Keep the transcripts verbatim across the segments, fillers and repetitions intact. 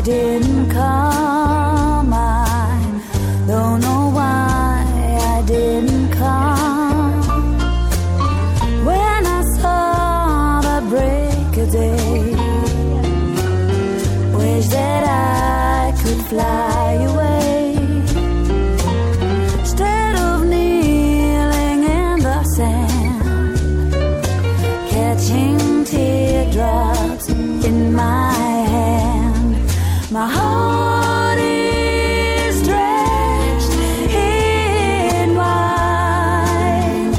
I didn't come. I don't know why I didn't come. When I saw the break of day, wish that I could fly away. Instead of kneeling in the sand, catching teardrops in my hand, my heart is stretched in wide.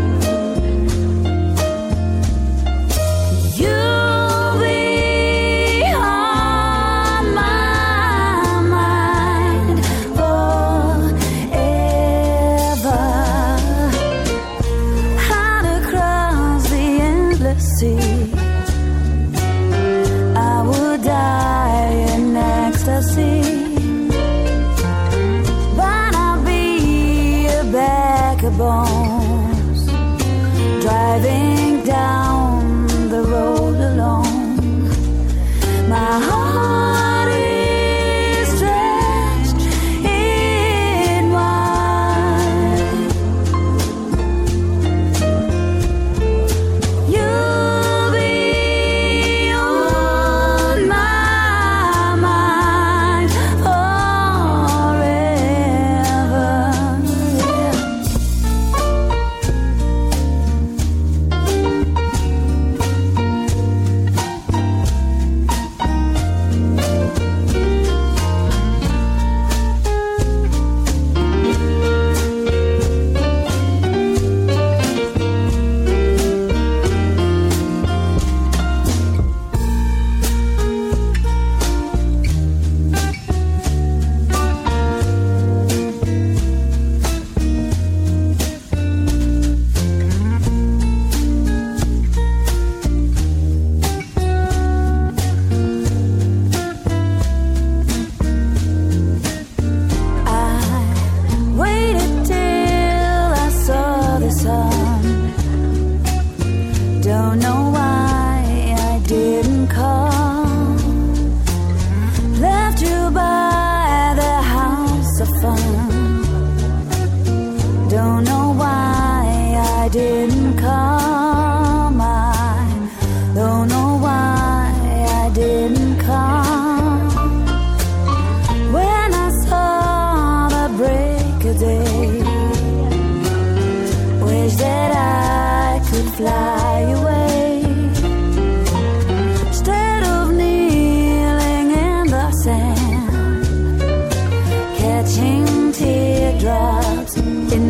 You'll be on my mind forever. Out across the endless sea, I would die in ecstasy, but I'll be a bag of bones, driving down the road alone. My heart is stretched in wide. You'll be on my mind forever. Yeah. Don't know why I didn't come. Left you by the house of fun. Don't know why I didn't come. I don't know why I didn't come. When I saw the break of day, wish that I could fly away. Instead of kneeling in the sand, catching teardrops in